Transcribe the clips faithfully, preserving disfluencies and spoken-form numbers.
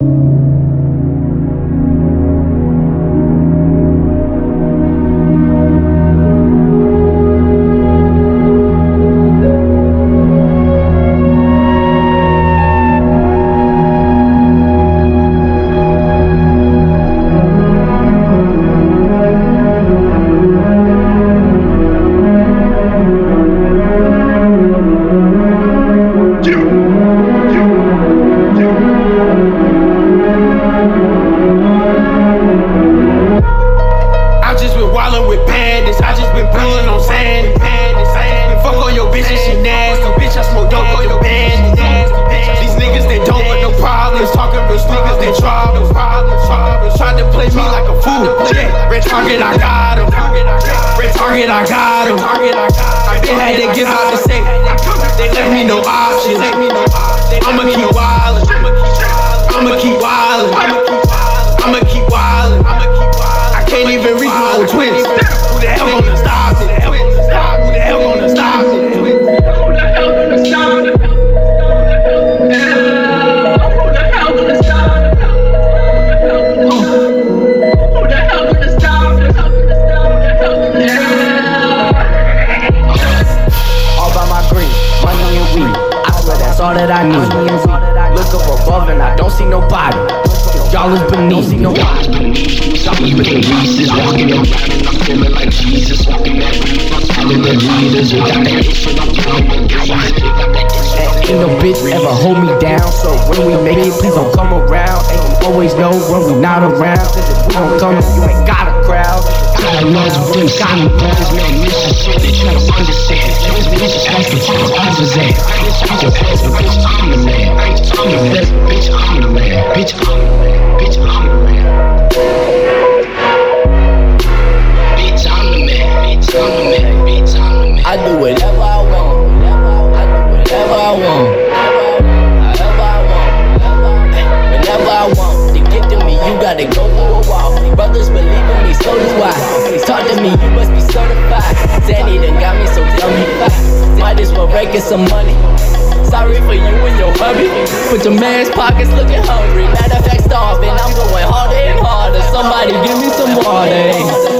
Put your man's pockets looking hungry. Matter of fact, starving. I'm going harder and harder. Somebody give me some water.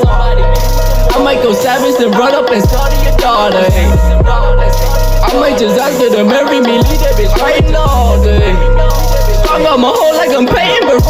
I might go savage and run up and start your daughter. I might just ask her to marry me. Leave that bitch writing all day. I got my whole like I'm paying, but